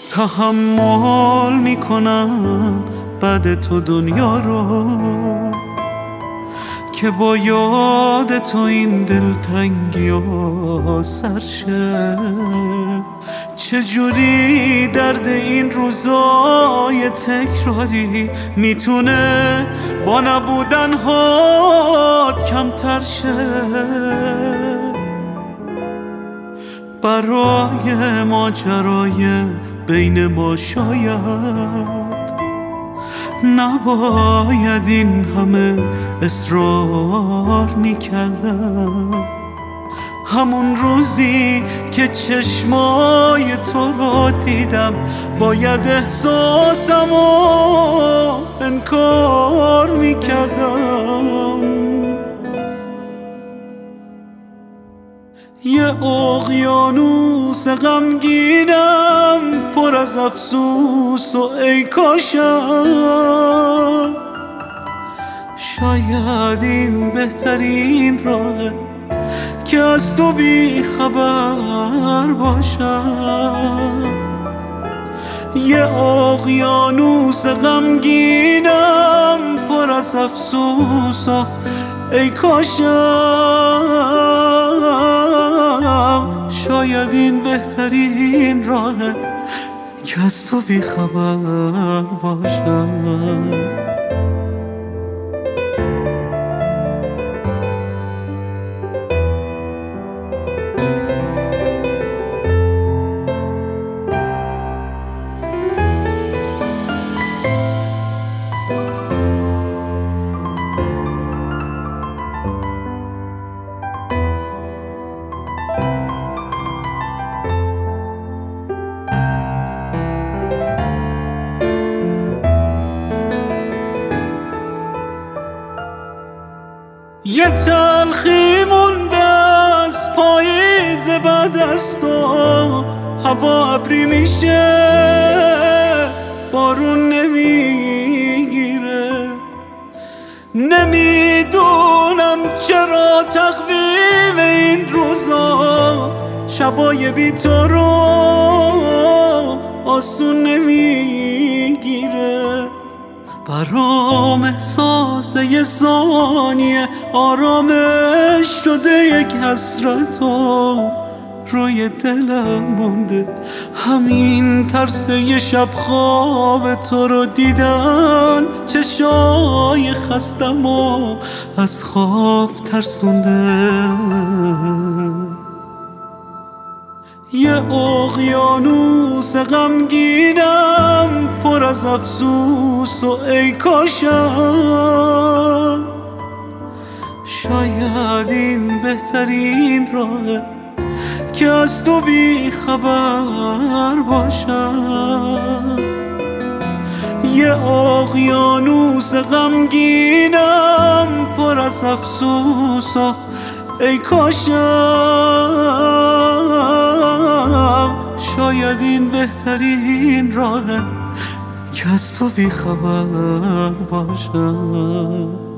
تحمل میکنم بعد تو دنیا رو، که با یاد تو این دلتنگی ها سرشه. چجوری درد این روزای تکراری میتونه با نبودن هات کمتر شه؟ برای ماجرای بین ما شاید نباید این همه اصرار میکردم. همون روزی که چشمای تو رو دیدم باید احساسمو انکار میکردم. یه اقیانوس غمگینم پر از افسوس و ای کاشم شاید این بهترین راهه که از تو بی خبر باشم. یه اقیانوس غمگینم پر از افسوس و ای کاشم شاید این بهترین راهه که از تو بی خبر باشم. یه تلخی مونده از پاییز بعد از تو، هوا ابری میشه بارون نمیگیره. نمیدونم چرا تقویم این روزا شبای بی تو رو آسون نمیگیره. برام احساس یه ثانیه آرامش شده یک حسرت و روی دلم مونده. همین ترس یه شب خواب تو رو دیدن چشای خستم و از خواب ترسونده. یه اقیانوس غمگینم پر از افسوس و ای کاشم شاید این بهترین راهه که از تو بی خبر باشم. یه اقیانوس غمگینم پر از افسوس و ای کاشم شاید این بهترین راهه که از تو بی خبر باشم.